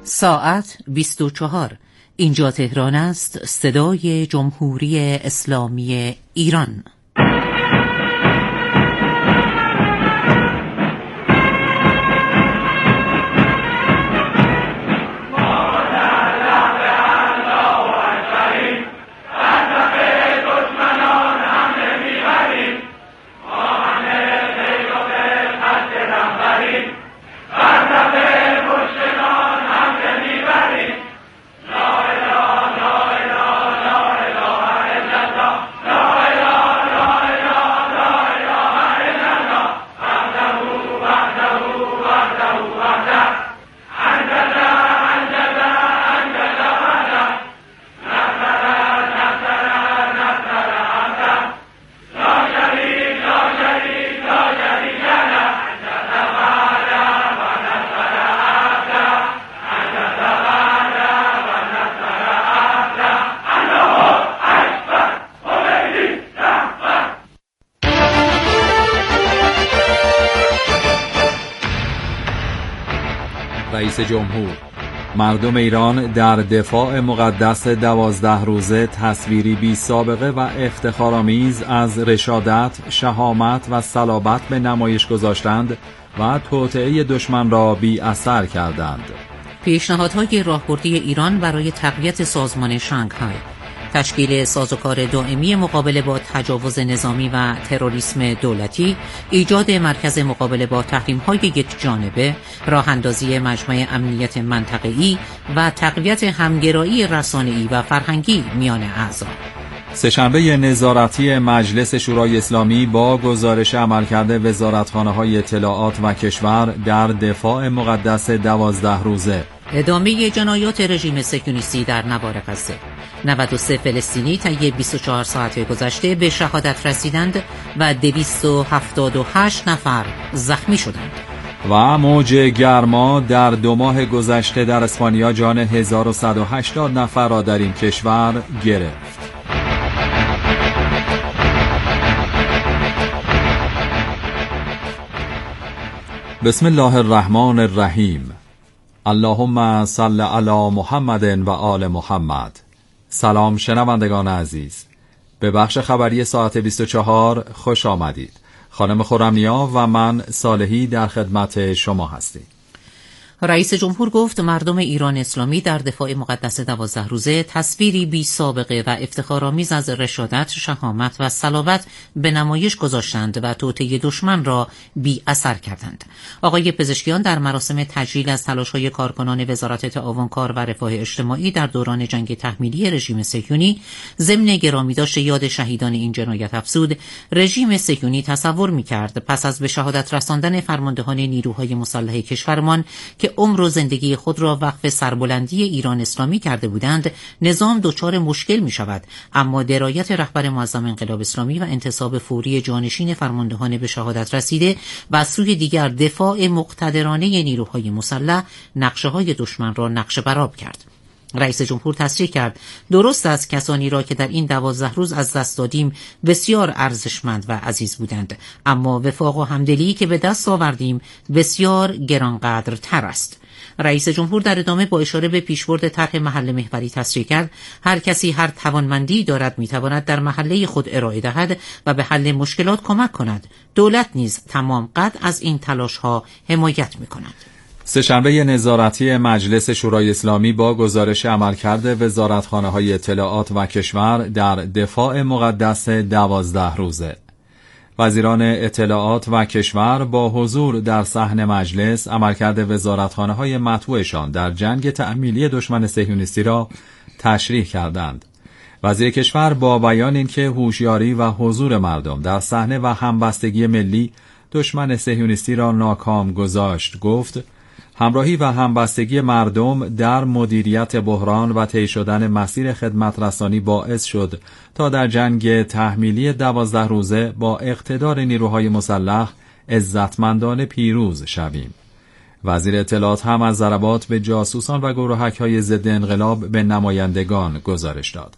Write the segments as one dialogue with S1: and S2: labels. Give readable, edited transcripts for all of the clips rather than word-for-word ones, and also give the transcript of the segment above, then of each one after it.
S1: ساعت 24. اینجا تهران است، صدای جمهوری اسلامی ایران.
S2: رئیس جمهور: مردم ایران در دفاع مقدس 12 روزه تصویری بی سابقه و افتخارآمیز از رشادت، شهامت و صلابت به نمایش گذاشتند و توطئه دشمن را بی اثر کردند.
S1: پیشنهادهای راهبردی ایران برای تقویت سازمان شانگهای: تشکیل سازوکار دائمی مقابله با تجاوز نظامی و تروریسم دولتی، ایجاد مرکز مقابله با تحریم‌های یکجانبه، راه‌اندازی مجمع امنیت منطقه‌ای و تقویت همگرایی رسانه‌ای و فرهنگی میان اعضا.
S2: سه‌شنبه نظارتی مجلس شورای اسلامی با گزارش عملکرد وزارتخانه‌های اطلاعات و کشور در دفاع مقدس 12 روزه.
S1: ادامه جنایات رژیم صهیونیستی در نوار غزه. 93 فلسطینی طی 24 ساعت گذشته به شهادت رسیدند و 278 نفر زخمی شدند.
S2: و موج گرما در 2 ماه گذشته در اسپانیا جان 1180 نفر را در این کشور گرفت. بسم الله الرحمن الرحیم. اللهم صل علی محمد و آل محمد. سلام شنوندگان عزیز، به بخش خبری ساعت 24 خوش آمدید. خانم خرمنیا و من صالحی در خدمت شما هستیم.
S1: رئیس جمهور گفت مردم ایران اسلامی در دفاع مقدس 12 روزه تصویری بی سابقه و افتخارآمیز از رشادت، شهامت و صلابت به نمایش گذاشتند و توطئه دشمن را بی اثر کردند. آقای پزشکیان در مراسم تجلیل از تلاش‌های کارکنان وزارت تعاون کار و رفاه اجتماعی در دوران جنگ تحمیلی رژیم صهیونی ضمن گرامیداشت یاد شهیدان این جنایت افزود، رژیم صهیونی تصور می‌کرد پس از به شهادت رساندن فرماندهان نیروهای مسلح کشورمان که عمر و زندگی خود را وقف سربلندی ایران اسلامی کرده بودند، نظام دچار مشکل می شود، اما درایت رهبر معظم انقلاب اسلامی و انتصاب فوری جانشین فرماندهان به شهادت رسیده و از سوی دیگر دفاع مقتدرانه نیروهای مسلح نقشه‌های دشمن را نقشه برآب کرد. رئیس جمهور تصریح کرد درست است کسانی را که در این 12 روز از دست دادیم بسیار ارزشمند و عزیز بودند، اما وفاق و همدلی که به دست آوردیم بسیار گرانقدرتر است. رئیس جمهور در ادامه با اشاره به پیشبرد طرح محل محوری تصریح کرد هر کسی هر توانمندی دارد میتواند در محله خود ارائه دهد و به حل مشکلات کمک کند. دولت نیز تمام قد از این تلاش‌ها حمایت می‌کند.
S2: سه‌شنبه نظارتی مجلس شورای اسلامی با گزارش عملکرد وزارتخانه‌های اطلاعات و کشور در دفاع مقدس 12 روزه. وزیران اطلاعات و کشور با حضور در صحن مجلس عملکرد وزارتخانه‌های مطبوعشان در جنگ تأمیلی دشمن صهیونیستی را تشریح کردند. وزیر کشور با بیان اینکه هوشیاری و حضور مردم در صحنه و همبستگی ملی دشمن صهیونیستی را ناکام گذاشت گفت همراهی و همبستگی مردم در مدیریت بحران و طی شدن مسیر خدمت رسانی باعث شد تا در جنگ تحمیلی 12 روزه با اقتدار نیروهای مسلح عزتمندانه پیروز شویم. وزیر اطلاعات هم از ضربات به جاسوسان و گروهک‌های ضد انقلاب به نمایندگان گزارش داد.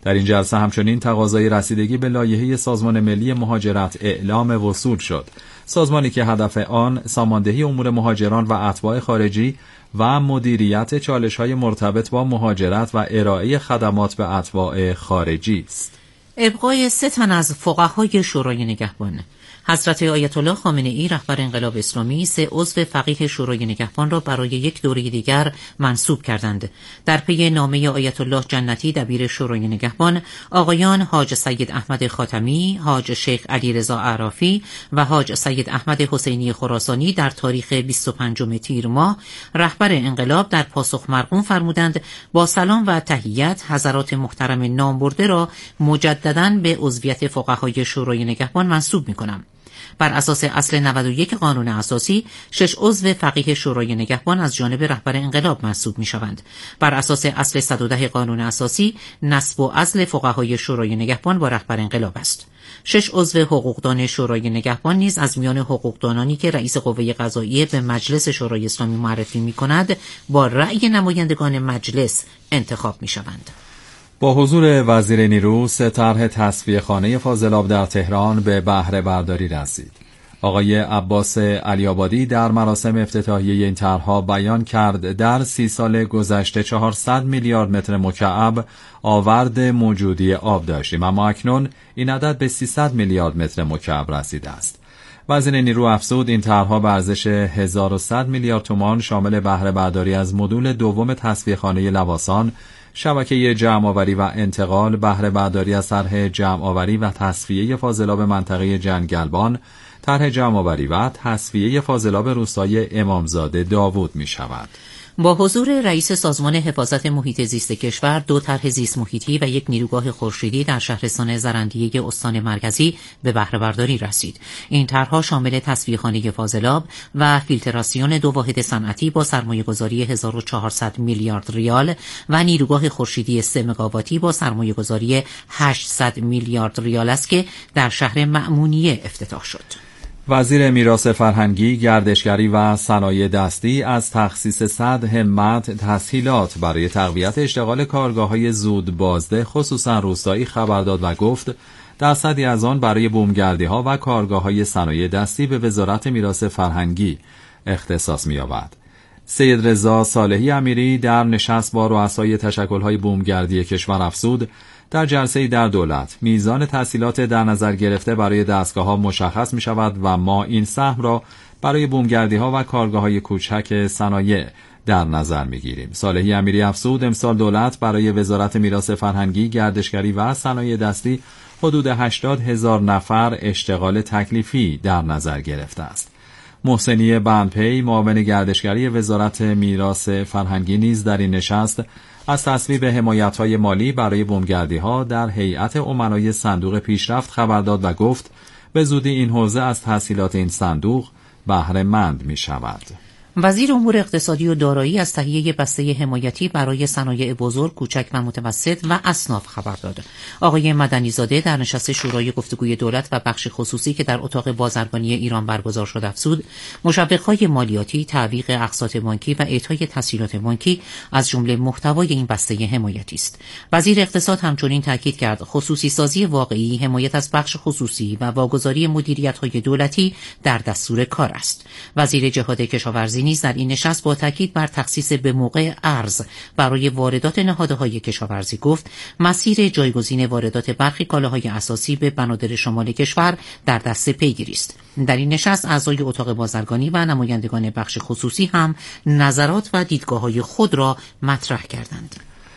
S2: در این جلسه همچنین تقاضای رسیدگی به لایحه سازمان ملی مهاجرت اعلام وصول شد. سازمانی که هدف آن ساماندهی امور مهاجران و اتباع خارجی و مدیریت چالش‌های مرتبط با مهاجرت و ارائه خدمات به اتباع خارجی است.
S1: ابقای 3 تن از فقهای شورای نگهبان. حضرت آیت الله خامنه‌ای رهبر انقلاب اسلامی 3 عضو فقیه شورای نگهبان را برای یک دوره دیگر منصوب کردند. در پی نامه آیت الله جنتی دبیر شورای نگهبان، آقایان حاج سید احمد خاتمی، حاج شیخ علیرضا اعرافی و حاج سید احمد حسینی خراسانی در تاریخ 25 تیر ماه رهبر انقلاب در پاسخ مرقوم فرمودند با سلام و تحیت حضرات محترم نامبرده را مجدداً به عضویت فقهای شورای نگهبان منصوب می‌کنم. بر اساس اصل 91 قانون اساسی 6 عضو فقیه شورای نگهبان از جانب رهبر انقلاب منصوب می‌شوند. بر اساس اصل 110 قانون اساسی نصب و عزل فقهای شورای نگهبان با رهبر انقلاب است. 6 عضو حقوقدان شورای نگهبان نیز از میان حقوقدانانی که رئیس قوه قضاییه به مجلس شورای اسلامی معرفی می‌کند با رأی نمایندگان مجلس انتخاب می‌شوند.
S2: با حضور وزیر نیرو 3 طرح تصفیه خانه فاضلاب در تهران به بهره برداری رسید. آقای عباس علی‌آبادی در مراسم افتتاحیه این طرح‌ها بیان کرد در 30 سال گذشته 400 میلیارد متر مکعب آورد موجودی آب داشتیم، اما اکنون این عدد به 300 میلیارد متر مکعب رسیده است. وزیر نیرو افزود این طرح‌ها به ارزش 1100 میلیارد تومان شامل بهره برداری از مدول دوم تصفیه خانه لواسان، شبکه جمع‌آوری و انتقال، بهره برداری از طرح جمع‌آوری و تصفیه فاضلاب منطقه جنگلبان، طرح جمع‌آوری و تصفیه فاضلاب روستای امامزاده داوود می‌شود.
S1: با حضور رئیس سازمان حفاظت محیط زیست کشور 2 طرح زیست محیطی و 1 نیروگاه خورشیدی در شهرستان زرندیه استان مرکزی به بهره برداری رسید. این طرح‌ها شامل تصفیه‌خانه فاضلاب و فیلتراسیون 2 واحد صنعتی با سرمایه‌گذاری 1400 میلیارد ریال و نیروگاه خورشیدی 3 مگاواتی با سرمایه‌گذاری 800 میلیارد ریال است که در شهر مأمونیه افتتاح شد.
S2: وزیر میراث فرهنگی، گردشگری و صنایع دستی از تخصیص 100 همت تسهیلات برای تقویت اشتغال کارگاه‌های زود بازده خصوصا روستایی خبر داد و گفت درصدی از آن برای بومگردی‌ها و کارگاه‌های صنایع دستی به وزارت میراث فرهنگی اختصاص می‌یابد. سید رضا صالحی امیری در نشست با رؤسای تشکل‌های بومگردی کشور افزود در جلسه‌ای در دولت میزان تسهیلات در نظر گرفته برای دستگاه‌ها مشخص می‌شود و ما این سهم را برای بومگردی‌ها و کارگاه‌های کوچک صنایع در نظر می‌گیریم. صالحی امیری افزود امسال دولت برای وزارت میراث فرهنگی، گردشگری و صنایع دستی حدود 80,000 نفر اشتغال تکلیفی در نظر گرفته است. محسنی بندپی معاون گردشگری وزارت میراث فرهنگی نیز در این نشست از تصویب حمایت‌های مالی برای بومگردی‌ها در هیئت امنای صندوق پیشرفت خبر داد و گفت به زودی این حوزه از تسهیلات این صندوق بهره مند می‌شود.
S1: وزیر امور اقتصادی و دارایی از تهیه بسته حمایتی برای صنایع بزرگ، کوچک و متوسط و اصناف خبر داد. آقای مدنی‌زاده در نشست شورای گفتگوی دولت و بخش خصوصی که در اتاق بازرگانی ایران برگزار شد افزود مشوق‌های مالیاتی، تعویق اقساط بانکی و اعطای تسهیلات بانکی از جمله محتوای این بسته حمایتی است. وزیر اقتصاد همچنین تاکید کرد خصوصی سازی واقعی، حمایت از بخش خصوصی و واگذاری مدیریت‌های دولتی در دستور کار است. وزیر جهاد کشاورزی نیز در این نشست با تاکید بر تخصیص به موقع ارز برای واردات نهادهای کشاورزی گفت مسیر جایگزین واردات برخی کالاهای اساسی به بنادر شمال کشور در دست پیگیری است. در این نشست اعضای اتاق بازرگانی و نمایندگان بخش خصوصی هم نظرات و دیدگاه‌های خود را مطرح کردند.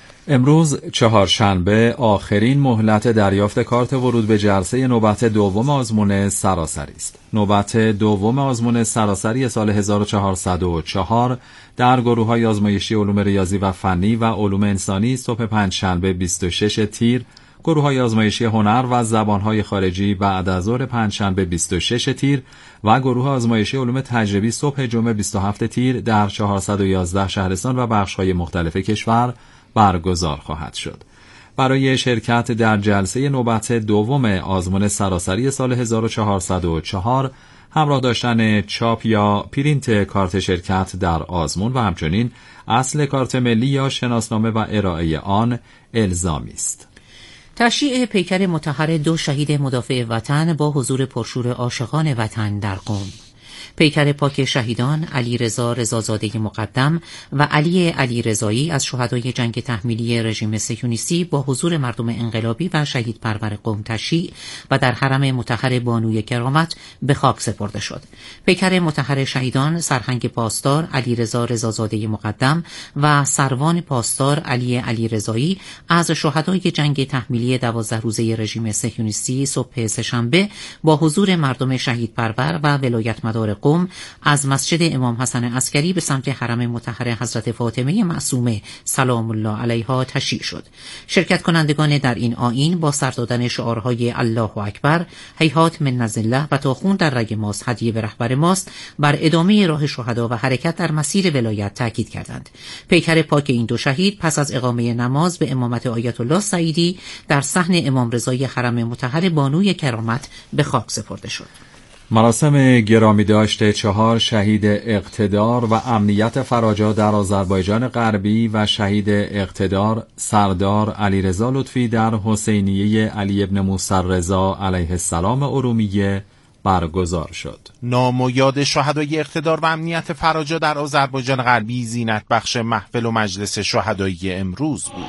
S2: امروز چهارشنبه آخرین مهلت دریافت کارت ورود به جلسه نوبت دوم آزمون سراسری است. نوبت دوم آزمون سراسری سال 1404 در گروه‌های آزمایشی علوم ریاضی و فنی و علوم انسانی صبح پنجشنبه 26 تیر، گروه‌های آزمایشی هنر و زبان‌های خارجی بعد از ظهر پنجشنبه 26 تیر و گروه آزمایشی علوم تجربی صبح جمعه 27 تیر در 411 شهرستان و بخش‌های مختلف کشور برگزار خواهد شد. برای شرکت در جلسه نوبت دوم آزمون سراسری سال 1404 همراه داشتن چاپ یا پرینت کارت شرکت در آزمون و همچنین اصل کارت ملی یا شناسنامه و ارائه آن الزامی است.
S1: تشییع پیکر مطهر 2 شهید مدافع وطن با حضور پرشور عاشقان وطن در قم. پیکر پاک شهیدان علیرضا رضازاده مقدم و علی علیرضایی از شهدای جنگ تحمیلی رژیم صهیونیستی با حضور مردم انقلابی و شهید پرور قم تشییع و در حرم مطهر بانوی کرامت به خاک سپرده شد. پیکر مطهر شهیدان سرهنگ پاسدار علیرضا رضازاده مقدم و سروان پاسدار علی علیرضایی از شهدای جنگ تحمیلی 12 روزه رژیم صهیونیستی صبح سه‌شنبه با حضور مردم شهید پرور و ولایت مدار قم از مسجد امام حسن عسکری به سمت حرم مطهر حضرت فاطمه معصومه سلام الله علیها تشییع شد. شرکت کنندگان در این آیین با سر دادن شعارهای الله اکبر، هیهات من الله و تا خون در رگ ماست هدیه به رهبر ماست بر ادامه راه شهدا و حرکت در مسیر ولایت تاکید کردند. پیکر پاک این 2 شهید پس از اقامه نماز به امامت آیت الله سعیدی در صحن امام رضای حرم مطهر بانوی کرامت به خاک سپرده شد.
S2: مراسم گرامی داشته 4 شهید اقتدار و امنیت فراجا در آذربایجان غربی و شهید اقتدار سردار علیرضا لطفی در حسینیه علی ابن موسی رضا علیه السلام ارومیه برگزار شد.
S3: نام و یاد شهدای اقتدار و امنیت فراجا در آذربایجان غربی زینت بخش محفل و مجلس شهدایی امروز بود.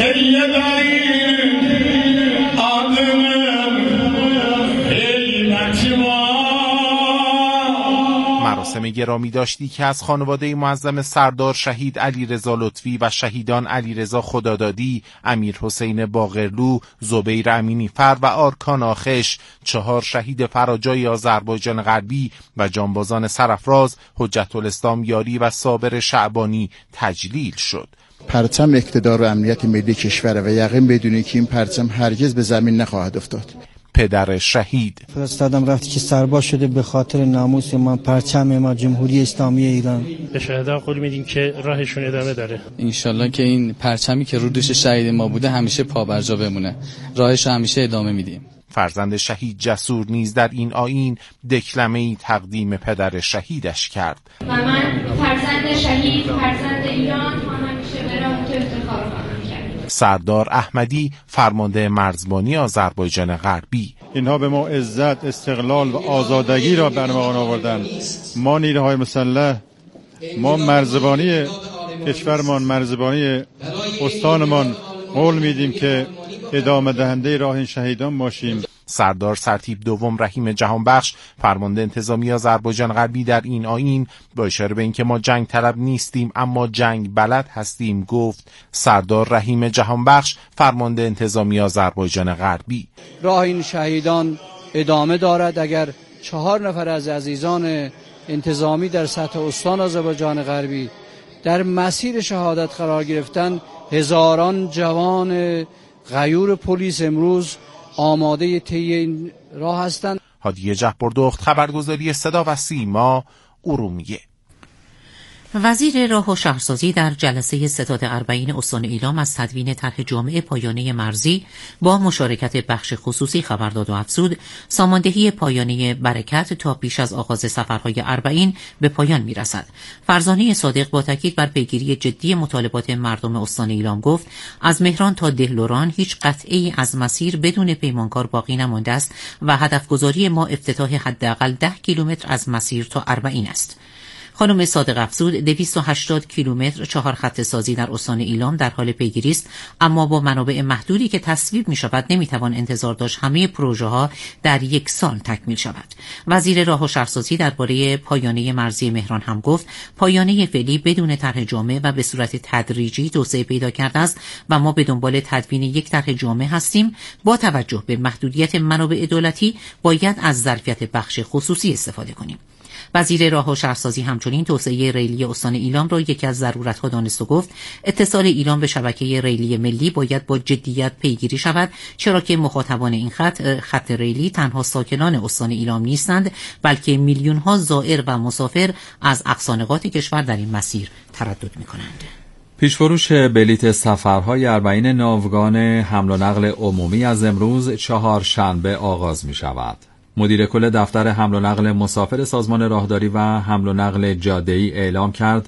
S3: مراسم گرامی داشتی که از خانواده معظم سردار شهید علیرضا لطفی و شهیدان علیرضا خدادادی، امیر حسین باقرلو، زبیر امینی فر و آرکان آخش، 4 شهید فراجای آذربایجان غربی و جانبازان سرافراز حجت الاسلام یاری و صابر شعبانی تجلیل شد.
S4: پرچم اقتدار و امنیت ملی کشور و یقین بدونید که این پرچم هرگز به زمین نخواهد افتاد.
S3: پدر شهید
S5: فرستادم رفتی که سرباز شده به خاطر ناموس ما، پرچم ما، جمهوری اسلامی ایران.
S6: به شهدا قول میدیم که راهشون ادامه داره.
S7: انشالله که این پرچمی که رو دوش شهید ما بوده همیشه پابرجا بمونه. راهش همیشه ادامه میدیم.
S3: فرزند شهید جسور نیز در این آیین دکلمه‌ای تقدیم پدر شهیدش کرد.
S8: و من فرزند شهید، فرزند ایران، همیشه به راه تو افتخار خواهم کرد.
S3: سردار احمدی فرمانده مرزبانی آذربایجان غربی:
S9: اینها به ما عزت، استقلال و آزادگی را به ارمغان آوردند. ما نیروهای مسلح، ما مرزبانی کشورمان، مرزبانی استانمان قول میدیم که ادامه دهنده راه این شهیدان باشیم.
S3: سردار سرتیپ دوم رحیم جهانبخش فرمانده انتظامی آذربایجان غربی در این آیین با اشاره به اینکه ما جنگ طلب نیستیم اما جنگ بلد هستیم گفت: سردار رحیم جهانبخش فرمانده انتظامی آذربایجان غربی:
S10: راه این شهیدان ادامه دارد. اگر 4 نفر از عزیزان انتظامی در سطح استان آذربایجان غربی در مسیر شهادت قرار گرفتن، هزاران جوان غیور پلیس امروز آماده طی این راه هستند.
S3: هادی جهبردخت، خبرگزاری صدا و سیما، ارومیه.
S1: وزیر راه و شهرسازی در جلسه ستاد اربعین استان ایلام از تدوین طرح جامع پایانه مرزی با مشارکت بخش خصوصی خبر داد و افزود ساماندهی پایانه برکت تا پیش از آغاز سفرهای اربعین به پایان میرسد. فرزانه صادق با تاکید بر پیگیری جدی مطالبات مردم استان ایلام گفت از مهران تا دهلوران هیچ قطعی از مسیر بدون پیمانکار باقی نمانده است و هدفگذاری ما افتتاح حداقل 10 کیلومتر از مسیر تا اربعین است. خانم صادق افزود 280 کیلومتر 4 خط سازی در استان ایلام در حال پیگیری است، اما با منابع محدودی که تصویب می شود نمیتوان انتظار داشت همه پروژه ها در 1 سال تکمیل شود. وزیر راه و شهرسازی درباره پایانه مرزی مهران هم گفت پایانه فعلی بدون طرح جامع و به صورت تدریجی توسعه پیدا کرده است و ما به دنبال تدوین یک طرح جامع هستیم. با توجه به محدودیت منابع دولتی باید از ظرفیت بخش خصوصی استفاده کنیم. وزیر راه و شهرسازی همچنین توسعه ریلی استان ایلام را یکی از ضرورت‌ها دانست و گفت اتصال ایلام به شبکه ریلی ملی باید با جدیت پیگیری شود، چرا که مخاطبان این خط ریلی تنها ساکنان استان ایلام نیستند بلکه میلیون‌ها زائر و مسافر از اقصا نقاط کشور در این مسیر تردد می‌کنند.
S2: پیشفروش بلیت سفرهای اربعین ناوگان حمل و نقل عمومی از امروز 4 شنبه آغاز می‌شود. مدیر کل دفتر حمل و نقل مسافر سازمان راهداری و حمل و نقل جاده‌ای اعلام کرد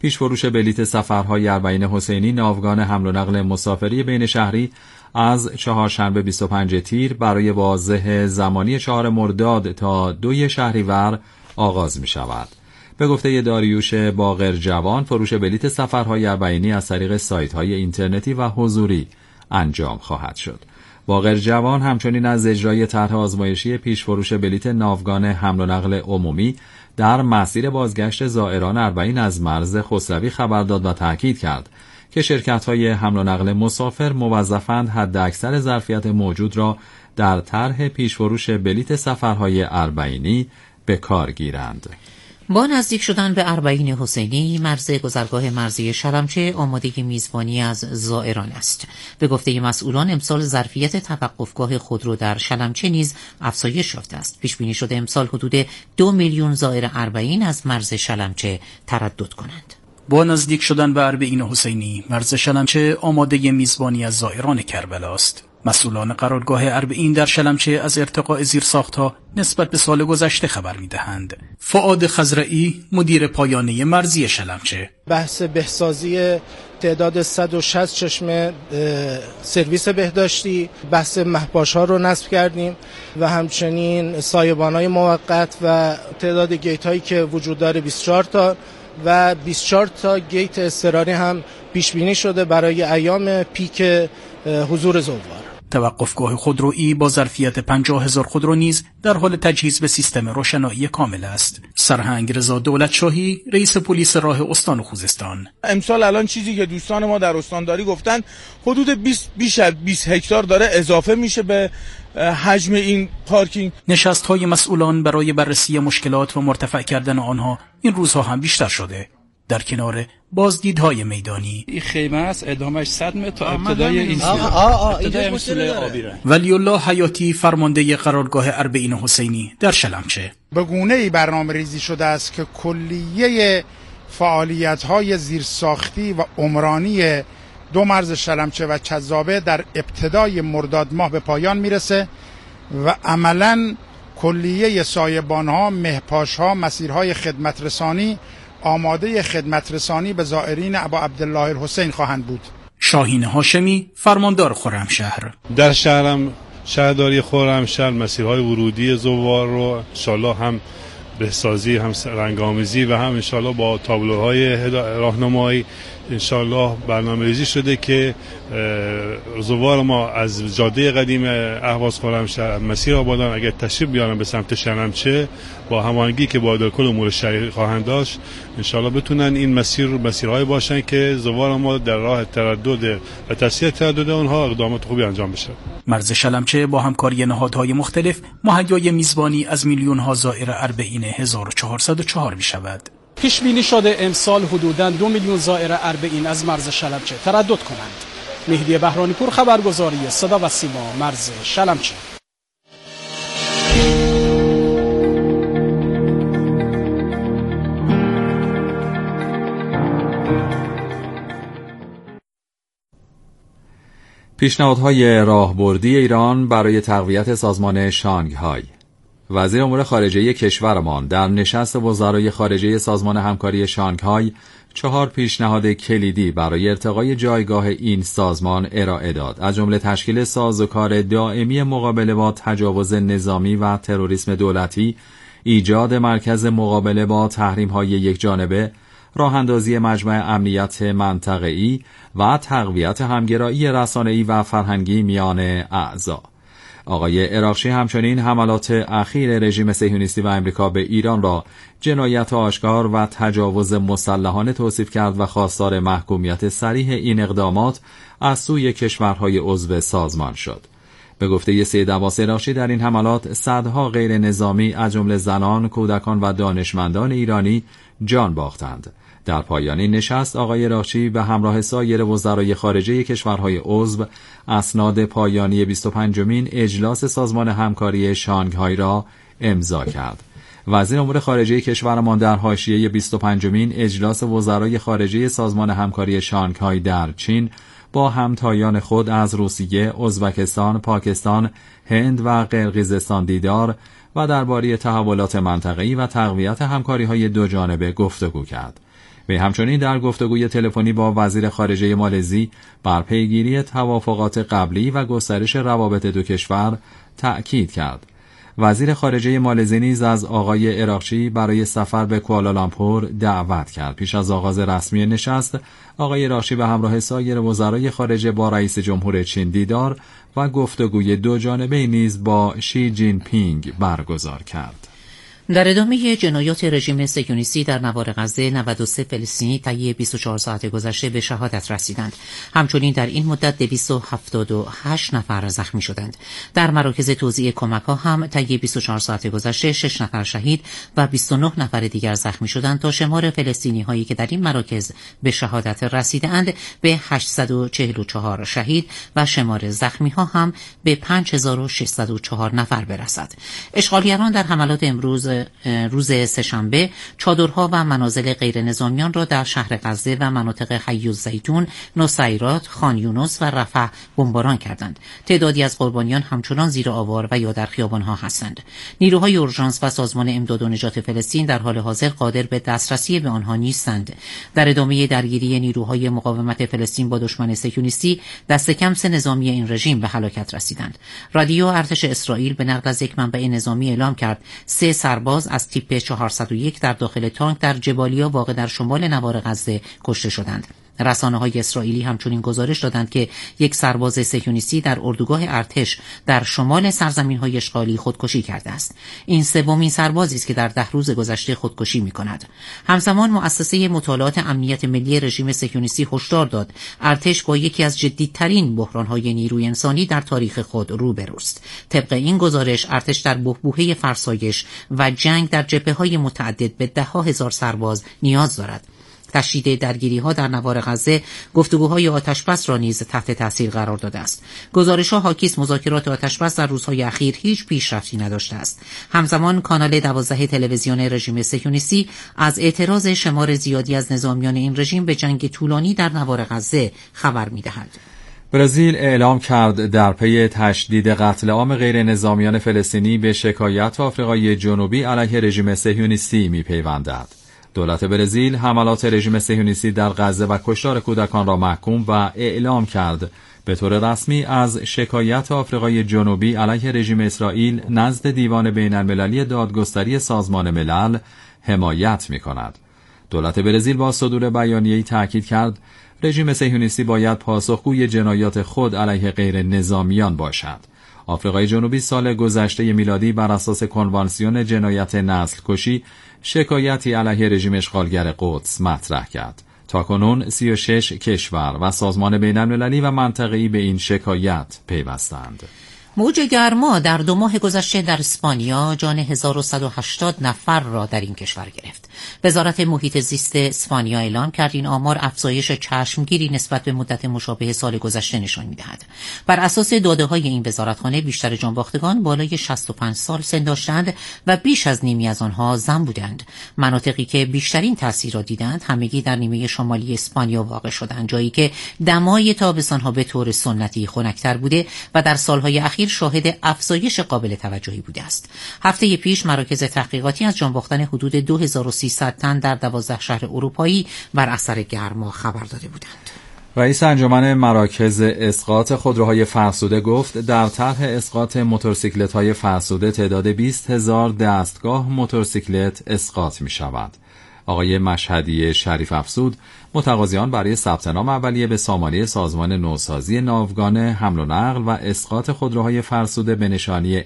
S2: پیشفروش بلیت سفرهای اربعین حسینی ناوگان حمل و نقل مسافری بین شهری از چهارشنبه 25 تیر برای بازه زمانی 4 مرداد تا 2 شهریور آغاز می شود. به گفته داریوش باقرجوان، فروش بلیت سفرهای اربعینی از طریق سایت‌های اینترنتی و حضوری انجام خواهد شد. باقرجوان همچنین از اجرای طرح آزمایشی پیشفروش بلیت ناوگان حمل و نقل عمومی در مسیر بازگشت زائران اربعین از مرز خسروی خبر داد و تاکید کرد که شرکت‌های حمل و نقل مسافر موظفند حداکثر ظرفیت موجود را در طرح پیشفروش بلیت سفرهای اربعینی به کار گیرند.
S1: با نزدیک شدن به اربعین حسینی، مرز گذرگاه مرزی شلمچه آماده میزبانی از زائران است. به گفته مسئولان، امسال ظرفیت توقفگاه خودرو در شلمچه نیز افزایش یافته است. پیش بینی شده امسال حدود 2 میلیون زائر اربعین از مرز شلمچه تردد کنند.
S11: با نزدیک شدن به اربعین حسینی، مرز شلمچه آماده میزبانی از زائران کربلا است. مسئولان قرارگاه اربعین در شلمچه از ارتقاء زیرساخت‌ها نسبت به سال گذشته خبر می‌دهند. فؤاد خضرئی، مدیر پایانه مرزی شلمچه:
S12: بحث بهسازی تعداد 160 چشمه سرویس بهداشتی، بحث مهپاش‌ها رو نصب کردیم و همچنین سایبان‌های موقت و تعداد گیت‌هایی که وجود داره 24 تا و 24 تا گیت اضطراری هم پیش بینی شده برای ایام پیک حضور زوار.
S11: توقفگاه خودرویی با ظرفیت 50,000 خودرو نیز در حال تجهیز به سیستم روشنایی کامل است. سرهنگ رضا دولتشاهی، رئیس پلیس راه استان خوزستان:
S13: امسال الان چیزی که دوستان ما در استانداری گفتن حدود بیش از 20 هکتار داره اضافه میشه به حجم این پارکینگ.
S11: نشست‌های مسئولان برای بررسی مشکلات و مرتفع کردن آنها این روزها هم بیشتر شده. در کنار بازدیدهای میدانی،
S14: این خیمه است، ادامش 100 متر تا ابتدای این مسئله آبیره.
S11: ولی الله حیاتی، فرمانده قرارگاه اربعین حسینی در شلمچه:
S15: به گونه‌ای برنامه‌ریزی شده است که کلیه فعالیت‌های زیرساختی و عمرانی 2 مرز شلمچه و چذابه در ابتدای مرداد ماه به پایان میرسه و عملاً کلیه سایبان‌ها، مهپاش‌ها، مسیرهای خدمت رسانی آماده خدمت رسانی به زائرین ابا عبدالله الحسین خواهند بود.
S11: شاهین هاشمی، فرماندار خرمشهر:
S16: در شهرداری خرمشهر مسیرهای ورودی زوار رو انشالله هم بهسازی، هم رنگ‌آمیزی و هم انشالله با تابلوهای راهنمایی انشالله برنامه‌ریزی شده که زوار ما از جاده قدیم اهواز خرمشهر مسیر آبادان اگر تشریف بیارن به سمت شلمچه با هماهنگی که با کل امور شهری خواهند داشت انشالله بتونن این مسیرهای باشن که زوار ما در راه تردد و تسهیل تردد اونها اقدامات خوبی انجام بشه.
S11: مرز شلمچه با همکاری نهادهای مختلف مهیای میزبانی از میلیون‌ها زائر اربعین 1404 می‌شود.
S17: پیش بینی شده امسال حدوداً 2 میلیون زائر اربعین از مرز شلمچه تردد کنند. مهدی بهرانی پور، خبرگزاری صدا و سیما، مرز شلمچه.
S2: پیشنهادهای راهبردی ایران برای تقویت سازمان شانگهای. وزیر امور خارجه کشورمان در نشست وزرای خارجه سازمان همکاری شانگهای 4 پیشنهاد کلیدی برای ارتقای جایگاه این سازمان ارائه داد، از جمله تشکیل سازوکار دائمی مقابله با تجاوز نظامی و تروریسم دولتی، ایجاد مرکز مقابله با تحریم‌های یکجانبه، راه‌اندازی مجمع امنیت منطقه‌ای و تقویت همگرایی رسانه‌ای و فرهنگی میان اعضا. آقای عراقچی همچنین حملات اخیر رژیم صهیونیستی و امریکا به ایران را جنایت آشکار و تجاوز مسلحانه توصیف کرد و خواستار محکومیت صریح این اقدامات از سوی کشورهای عضو سازمان شد. به گفته سید عباس عراقچی در این حملات صدها غیر نظامی از جمله زنان، کودکان و دانشمندان ایرانی جان باختند. در پایان این نشست آقای عراقچی به همراه سایر وزرای خارجه کشورهای عضو اسناد پایانی 25مین اجلاس سازمان همکاری شانگهای را امضا کرد. وزیر امور خارجه کشورمان در حاشیه 25مین اجلاس وزرای خارجه سازمان همکاری شانگهای در چین با همتایان خود از روسیه، ازبکستان، پاکستان، هند و قرقیزستان دیدار و درباره تحولات منطقه‌ای و تقویت همکاری‌های دوجانبه گفتگو کرد. وی همچنین در گفتگوی تلفنی با وزیر خارجه مالزی بر پیگیری توافقات قبلی و گسترش روابط دو کشور تأکید کرد. وزیر خارجه مالزی نیز از آقای عراقچی برای سفر به کوالالامپور دعوت کرد. پیش از آغاز رسمی نشست، آقای عراقچی به همراه سایر وزرای خارجه با رئیس جمهور چین دیدار و گفتگوی دو جانبه نیز با شی جین پینگ برگزار کرد.
S1: در ادامه جنایات رژیم صهیونیستی در نوار غزه 93 فلسطینی طی 24 ساعت گذشته به شهادت رسیدند. همچنین در این مدت 278 نفر زخمی شدند. در مراکز توزیع کمک‌ها هم طی 24 ساعت گذشته 6 نفر شهید و 29 نفر دیگر زخمی شدند تا شمار فلسطینی‌هایی که در این مراکز به شهادت رسیدند به 844 شهید و شمار زخمی‌ها هم به 5604 نفر برسد. اشغالگران در حملات امروز روز سه‌شنبه چادرها و منازل غیر نظامیان را در شهر غزه و مناطق حی الزیتون، نصیرات، خان یونس و رفح بمباران کردند. تعدادی از قربانیان همچنان زیر آوار و یا در خیابان‌ها هستند. نیروهای اورژانس و سازمان امداد و نجات فلسطین در حال حاضر قادر به دسترسی به آنها نیستند. در ادامه درگیری نیروهای مقاومت فلسطین با دشمن صهیونیستی، دست کم 3 نظامی این رژیم به هلاکت رسیدند. رادیو ارتش اسرائیل به نقل از یک منبع نظامی اعلام کرد 3 سرباز از تیپ 401 در داخل تانک در جبالیا واقع در شمال نوار غزه کشته شدند. رسانه‌های اسرائیلی همچنین گزارش دادند که یک سرباز صهیونیستی در اردوگاه ارتش در شمال سرزمین‌های اشغالی خودکشی کرده است. این سومین سربازی است که در 10 روز گذشته خودکشی می‌کند. همزمان مؤسسه مطالعات امنیت ملی رژیم صهیونیستی هشدار داد ارتش با یکی از جدی‌ترین بحران‌های نیروی انسانی در تاریخ خود روبروست. طبق این گزارش ارتش در بحبوحه فرسایش و جنگ در جبهه‌های متعدد به 10,000 سرباز نیاز دارد. تشدید درگیری‌ها در نوار غزه گفتگوهای آتشبس را نیز تحت تاثیر قرار داده است. گزارش‌ها حاکی است مذاکرات آتشبس در روزهای اخیر هیچ پیشرفتی نداشته است. همزمان کانال 12 تلویزیون رژیم صهیونیستی از اعتراض شمار زیادی از نظامیان این رژیم به جنگ طولانی در نوار غزه خبر می‌دهد.
S2: برزیل اعلام کرد در پی تشدید قتل عام غیر نظامیان فلسطینی به شکایت آفریقای جنوبی علیه رژیم صهیونیستی می‌پیوندد. دولت برزیل حملات رژیم صهیونیستی در غزه و کشتار کودکان را محکوم و اعلام کرد. به طور رسمی از شکایت آفریقای جنوبی علیه رژیم اسرائیل نزد دیوان بین المللی دادگستری سازمان ملل حمایت می‌کند. دولت برزیل با صدور بیانیه‌ای تاکید کرد رژیم صهیونیستی باید پاسخگوی جنایات خود علیه غیر نظامیان باشد. آفریقای جنوبی سال گذشته میلادی بر اساس کنوانسیون جنایت نسل کشی شکایتی علیه رژیم اشغالگر قدس مطرح کرد. تاکنون 36 کشور و سازمان بین المللی و منطقه‌ای به این شکایت پیوستند.
S1: موج گرما در 2 ماه گذشته در اسپانیا جان 1180 نفر را در این کشور گرفت. وزارت محیط زیست اسپانیا اعلام کرد این آمار افزایش چشمگیری نسبت به مدت مشابه سال گذشته نشان می‌دهد. بر اساس داده‌های این وزارتخانه بیشتر جانباختگان بالای 65 سال سن داشتند و بیش از نیمی از آنها زن بودند. مناطقی که بیشترین تاثیر را دیدند همگی در نیمه شمالی اسپانیا واقع شدند، جایی که دمای تابستان‌ها به طور سنتی خنک‌تر بوده و در سال‌های اخیر شاهد افزایش قابل توجهی بوده است. هفته پیش مراکز تحقیقاتی از جانباختن حدود 2300 تن در 12 شهر اروپایی بر اثر گرما خبر داده بودند.
S2: رئیس انجمن مراکز اسقاط خودروهای فرسوده گفت در طرح اسقاط موتورسیکلت‌های فرسوده تعداد 20,000 دستگاه موتورسیکلت اسقاط می شود. آقای مشهدی شریف افزود متقاضیان برای ثبت نام اولیه به سامانه سازمان نوسازی ناوگان حمل و نقل و اسقاط خودروهای فرسوده به نشانی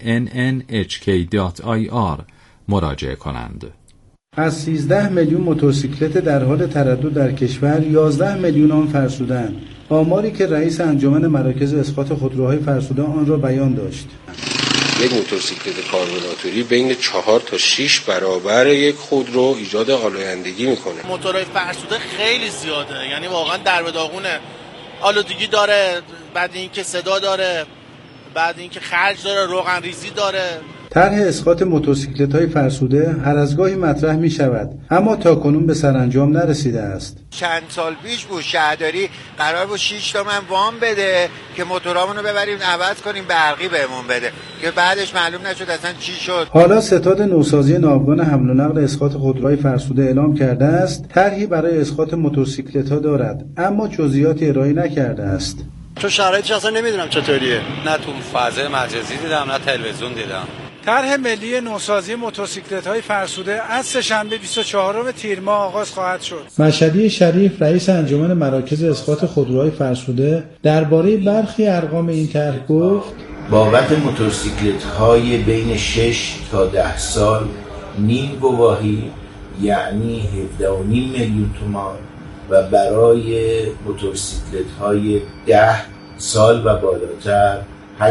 S2: nnhk.ir مراجعه کنند.
S18: از 13 میلیون موتورسیکلت در حال تردد در کشور 11 میلیون آن فرسوده‌اند. آماری که رئیس انجمن مراکز اسقاط خودروهای فرسوده آن را بیان داشت.
S19: یک موتورسیکلت کاربراتوری بین 4 تا 6 برابر یک خودرو ایجاد آلایندگی میکنه.
S13: موتورهای فرسوده خیلی زیاده، یعنی واقعا در به داغونه. آلودگی داره، بعد اینکه صدا داره، بعد اینکه خرج داره، روغن ریزی داره،
S18: طرح اسقاط موتورسیکلت‌های فرسوده هر از گاهی مطرح می‌شود، اما تاکنون به سرانجام نرسیده است.
S20: چند سال پیش بود شهرداری قرار بود 6 تومن وام بده که موتورامونو ببریم عوض کنیم برقی بهمون بده که بعدش معلوم نشد اصلا چی شد.
S18: حالا ستاد نوسازی ناوگان حمل و نقل اسقاط خودروهای فرسوده اعلام کرده است طرحی برای اسقاط موتورسیکلت‌ها دارد، اما جزئیاتی ارائه نکرده است.
S21: تو شرایطش اصلا نمیدونم چطوریه، نه تو فضای مجازی دیدم نه تلویزیون دیدم.
S15: طرح ملی نوسازی موتورسیکلت‌های فرسوده از سه‌شنبه 24 تیر ماه آغاز خواهد شد.
S18: مشهدی شریف رئیس انجمن مراکز اسقاط خودروهای فرسوده درباره برخی ارقام این طرح گفت:
S22: بابت موتورسیکلت‌های بین 6 تا 10 سال نیم گواهی یعنی 17.5 میلیون تومان و برای موتورسیکلت‌های 10 سال و بالاتر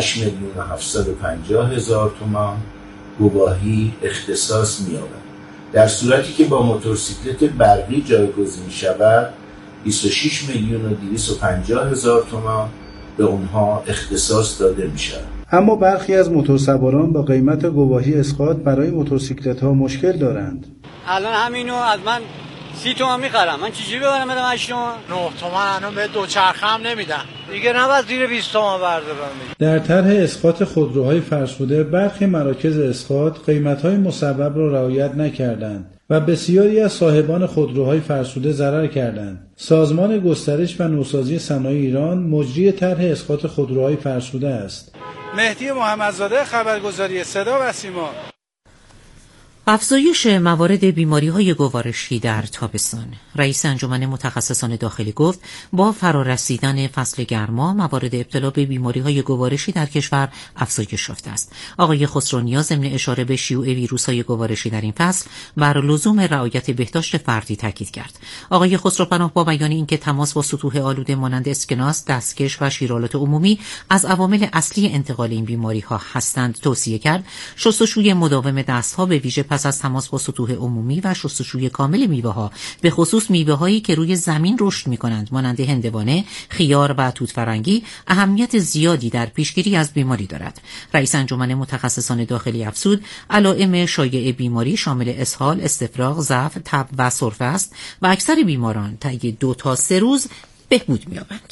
S22: 8,750,000 تومان گواهی اختصاص می‌یابد. در صورتی که با موتورسیکلت برقی جایگزین شود 26,250,000 تومان به اونها اختصاص داده می‌شود.
S18: اما برخی از موتورسواران با قیمت گواهی اسقاط برای موتورسیکلت‌ها مشکل دارند.
S21: الان همینو از من 30 تومن می‌خرم، من چجوری ببرم بدم 8 تومن؟
S23: 9 تومن الان به دوچرخه هم نمیدن.
S21: دیگه نباید زیر 20 تومن بردارم.
S18: در طرح اسقاط خودروهای فرسوده برخی مراکز اسقاط قیمت‌های مصوب را رعایت نکردند و بسیاری از صاحبان خودروهای فرسوده ضرر کردند. سازمان گسترش و نوسازی صنایع ایران مجری طرح اسقاط خودروهای فرسوده است.
S15: مهدی محمدزاده، خبرگزاری صدا و سیما.
S1: افزایش موارد بیماری‌های گوارشی در تابستان. رئیس انجمن متخصصان داخلی گفت با فرارسیدن فصل گرما موارد ابتلا به بیماری‌های گوارشی در کشور افزایش یافته است. آقای خسرونیا ضمن اشاره به شیوع ویروس‌های گوارشی در این فصل بر لزوم رعایت بهداشت فردی تاکید کرد. آقای خسروپناه با بیان اینکه تماس با سطوح آلوده مانند اسکناس، دستکش و شیرالات عمومی از عوامل اصلی انتقال این بیماری‌ها هستند توصیه کرد شستشوی مداوم دست‌ها به ویژه پس از تماس با سطوح عمومی و شستشوی کامل میوه‌ها به خصوص میوه‌هایی که روی زمین رشد می‌کنند مانند هندوانه، خیار و توت فرنگی اهمیت زیادی در پیشگیری از بیماری دارد. رئیس انجمن متخصصان داخلی افزود علائم شایع بیماری شامل اسهال، استفراغ، ضعف، تب و سرفه است و اکثر بیماران طی 2 تا 3 روز بهبود می‌یابند.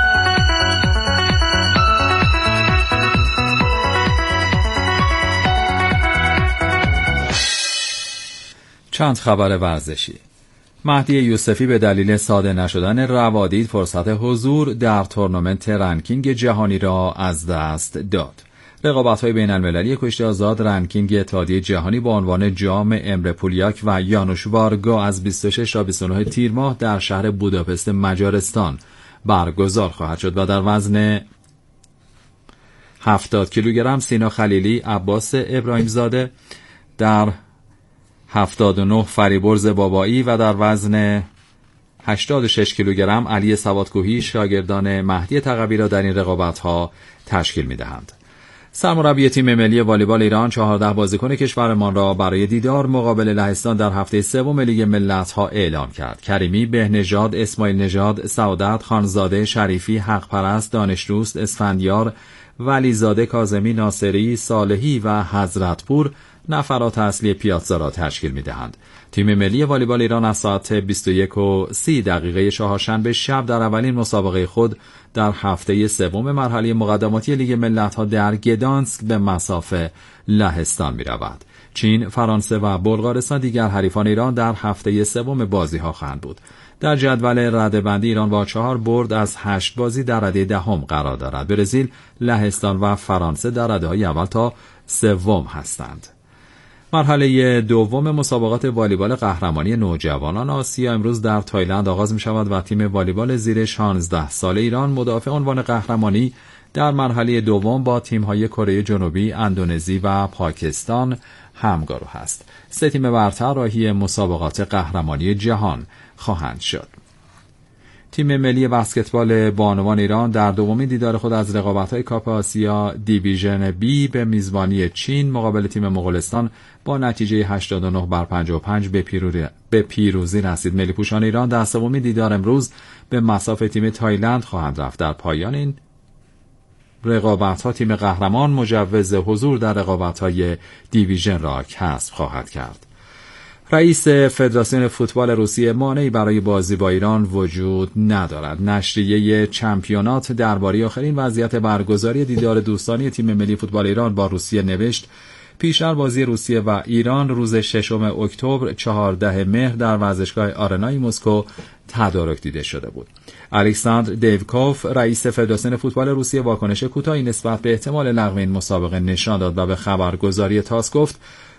S2: چند خبر ورزشی. مهدی یوسفی به دلیل ساده نشدن روادید فرصت حضور در تورنمنت رنکینگ جهانی را از دست داد. رقابت‌های بین‌المللی کشتی آزاد رنکینگ اتحادیه جهانی با عنوان جام امره پولیاک و یانوش وارگا از 26 تا 29 تیر ماه در شهر بوداپست مجارستان برگزار خواهد شد و در وزن 70 کیلوگرم سینا خلیلی، عباس ابراهیمزاده، در 79 فریبرز بابایی و در وزن 86 کیلوگرم علی سوادکوهی شاگردان مهدی تقوی را در این رقابت‌ها تشکیل می‌دهند. سرمربی تیم ملی والیبال ایران 14 بازیکن کشورمان را برای دیدار مقابل لهستان در هفته سوم لیگ ملت‌ها اعلام کرد. کریمی، بهنژاد، اسماعیل نژاد، سعادت، خانزاده، شریفی، حقپرست، دانشدوست، اسفندیار، ولیزاده، کاظمی، ناصری، صالحی و حضرتپور نفرات اصلی پیاتزا را تشکیل می‌دهند. تیم ملی والیبال ایران از ساعت 21:30 چهارشنبه شب در اولین مسابقه خود در هفته سوم مرحله مقدماتی لیگ ملت‌ها در گدانسک به مصاف لهستان می‌رود. چین، فرانسه و بلغارستان دیگر حریفان ایران در هفته سوم بازی‌ها خواهند بود. در جدول رده‌بندی ایران با 4 برد از 8 بازی در رده دهم قرار دارد. برزیل، لهستان و فرانسه در رده‌های اول تا سوم هستند. مرحله دوم مسابقات والیبال قهرمانی نوجوانان آسیا امروز در تایلند آغاز می شود و تیم والیبال زیر 16 سال ایران مدافع عنوان قهرمانی در مرحله دوم با تیم‌های کره جنوبی، اندونزی و پاکستان همگرو است. 3 تیم برتر راهی مسابقات قهرمانی جهان خواهند شد. تیم ملی بسکتبال بانوان ایران در دومین دیدار خود از رقابت‌های کاپ آسیا دیویژن بی به میزبانی چین مقابل تیم مغولستان با نتیجه 89-55 به پیروزی رسید. ملی پوشان ایران در سومین دیدار امروز به مصاف تیم تایلند خواهند رفت. در پایان این رقابت‌ها تیم قهرمان مجوز حضور در رقابت‌های دیویژن را کسب خواهد کرد. رئیس فدراسیون فوتبال روسیه مانعی برای بازی با ایران وجود ندارد. نشریه چمپیونات درباره آخرین وضعیت برگزاری دیدار دوستانه تیم ملی فوتبال ایران با روسیه نوشت: پیشتر بازی روسیه و ایران روز 6 اکتبر 14 مهر در ورزشگاه آرنای مسکو تدارک دیده شده بود. الکساندر دیوکوف رئیس فدراسیون فوتبال روسیه واکنش کوتاهی نسبت به احتمال لغو این مسابقه نشان داد و به خبرگزاری تاس گفت: